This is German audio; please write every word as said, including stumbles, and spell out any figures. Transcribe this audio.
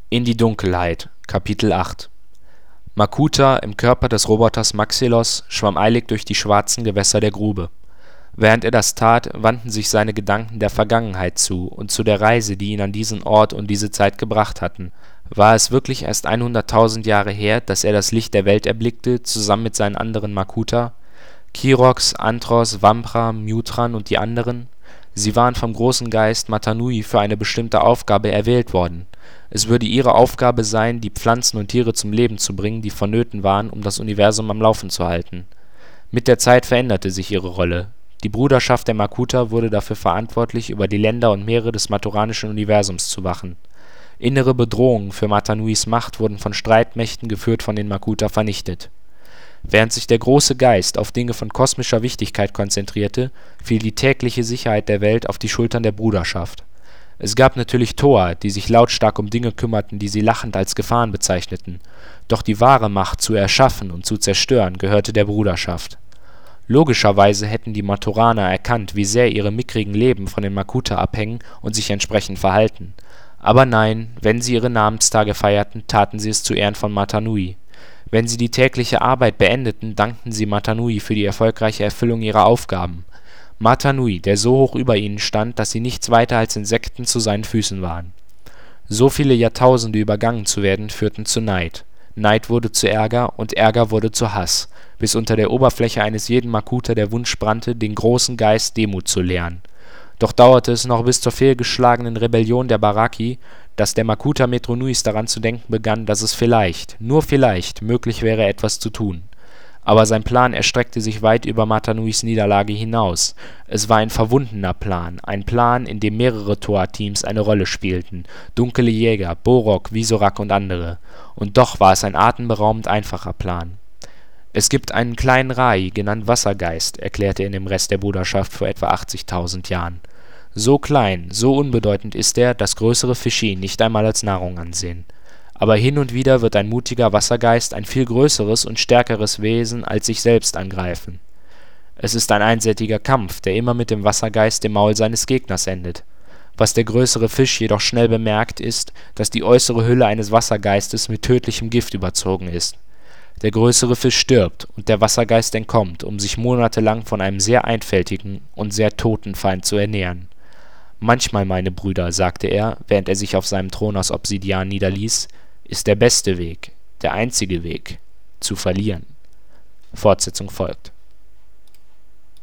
In die Dunkelheit, Kapitel acht. Makuta, im Körper des Roboters Maxelos, schwamm eilig durch die schwarzen Gewässer der Grube. Während er das tat, wandten sich seine Gedanken der Vergangenheit zu und zu der Reise, die ihn an diesen Ort und diese Zeit gebracht hatten. War es wirklich erst hunderttausend Jahre her, dass er das Licht der Welt erblickte, zusammen mit seinen anderen Makuta? Kirox, Antros, Vampra, Mutran und die anderen? Sie waren vom großen Geist Matanui für eine bestimmte Aufgabe erwählt worden. Es würde ihre Aufgabe sein, die Pflanzen und Tiere zum Leben zu bringen, die vonnöten waren, um das Universum am Laufen zu halten. Mit der Zeit veränderte sich ihre Rolle. Die Bruderschaft der Makuta wurde dafür verantwortlich, über die Länder und Meere des matoranischen Universums zu wachen. Innere Bedrohungen für Matanuis Macht wurden von Streitmächten, geführt von den Makuta, vernichtet. Während sich der große Geist auf Dinge von kosmischer Wichtigkeit konzentrierte, fiel die tägliche Sicherheit der Welt auf die Schultern der Bruderschaft. Es gab natürlich Toa, die sich lautstark um Dinge kümmerten, die sie lachend als Gefahren bezeichneten. Doch die wahre Macht zu erschaffen und zu zerstören gehörte der Bruderschaft. Logischerweise hätten die Matoraner erkannt, wie sehr ihre mickrigen Leben von den Makuta abhängen und sich entsprechend verhalten. Aber nein, wenn sie ihre Namenstage feierten, taten sie es zu Ehren von Matanui. Wenn sie die tägliche Arbeit beendeten, dankten sie Matanui für die erfolgreiche Erfüllung ihrer Aufgaben. Matanui, der so hoch über ihnen stand, dass sie nichts weiter als Insekten zu seinen Füßen waren. So viele Jahrtausende übergangen zu werden, führten zu Neid. Neid wurde zu Ärger und Ärger wurde zu Hass, bis unter der Oberfläche eines jeden Makuta der Wunsch brannte, den großen Geist Demut zu lehren. Doch dauerte es noch bis zur fehlgeschlagenen Rebellion der Baraki, dass der Makuta Metronuis daran zu denken begann, dass es vielleicht, nur vielleicht, möglich wäre, etwas zu tun. Aber sein Plan erstreckte sich weit über Matanuis Niederlage hinaus. Es war ein verwundener Plan, ein Plan, in dem mehrere Toa-Teams eine Rolle spielten, dunkle Jäger, Borok, Visorak und andere. Und doch war es ein atemberaubend einfacher Plan. Es gibt einen kleinen Rai, genannt Wassergeist, erklärte er in dem Rest der Bruderschaft vor etwa achtzigtausend Jahren. So klein, so unbedeutend ist er, dass größere Fische ihn nicht einmal als Nahrung ansehen. Aber hin und wieder wird ein mutiger Wassergeist ein viel größeres und stärkeres Wesen als sich selbst angreifen. Es ist ein einseitiger Kampf, der immer mit dem Wassergeist im Maul seines Gegners endet. Was der größere Fisch jedoch schnell bemerkt, ist, dass die äußere Hülle eines Wassergeistes mit tödlichem Gift überzogen ist. Der größere Fisch stirbt und der Wassergeist entkommt, um sich monatelang von einem sehr einfältigen und sehr toten Feind zu ernähren. Manchmal, meine Brüder, sagte er, während er sich auf seinem Thron aus Obsidian niederließ, ist der beste Weg, der einzige Weg, zu verlieren. Fortsetzung folgt.